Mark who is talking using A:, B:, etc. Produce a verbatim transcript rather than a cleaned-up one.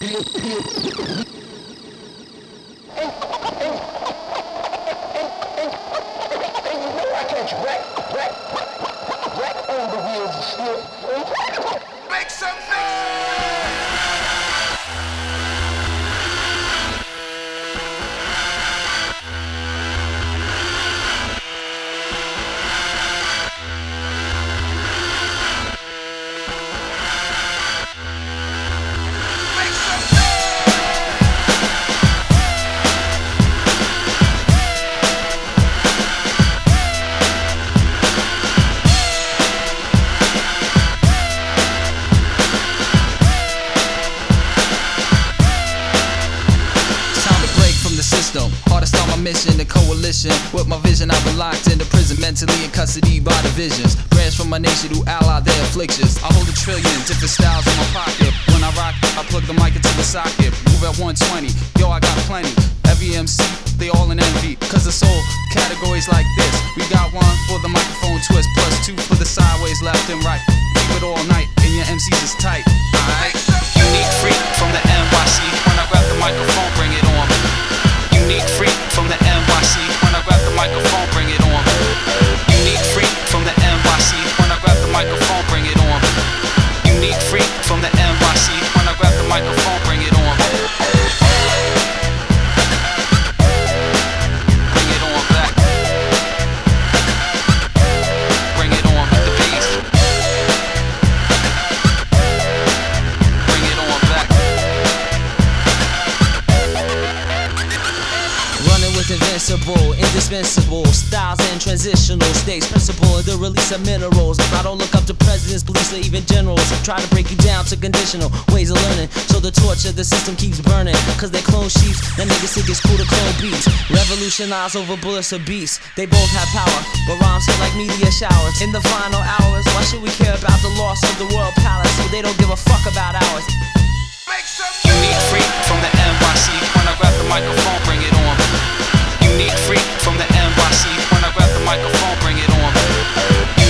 A: Make some noise!
B: Hard to start my mission, the coalition. With my vision, I've been locked into prison, mentally in custody by divisions. Branch from my nation who ally their afflictions. I hold a trillion different styles in my pocket. When I rock, I plug the mic into the socket. Move at one twenty, yo, I got plenty. Every M C, they all in envy. Cause the soul categories like this. We got one for the microphone twist, plus two for the sideways, left and right. Keep it all night, and your M Cs is tight. Alright? Unique freak from the N Y C. When I grab the microphone, bring it on. Unique freak from the N Y C. When I grab the microphone, bring it on. Unique freak from the N Y C. When I grab the microphone, bring it on. Unique freak from the N Y C. When I grab the microphone, bring it on. Bring it on back. Bring it on with the bass. Bring it on back. Running with invincible, indispensable styles and transitional states. Principle in the release of minerals. I don't look up to presidents, police, or even generals. Try to break you down to conditional ways of learning. So the torch of the system keeps burning. Cause they clone sheeps, that niggas think it's cool to clone beats. Revolutionize over bullets of beasts. They both have power, but rhymes hit like meteor showers. In the final hours, why should we care about the loss of the world palace? So they don't give a fuck about ours. Unique freak from the N Y C. When I grab the microphone, bring it on. Unique freak from the N Y C. When I grab the microphone, bring it on.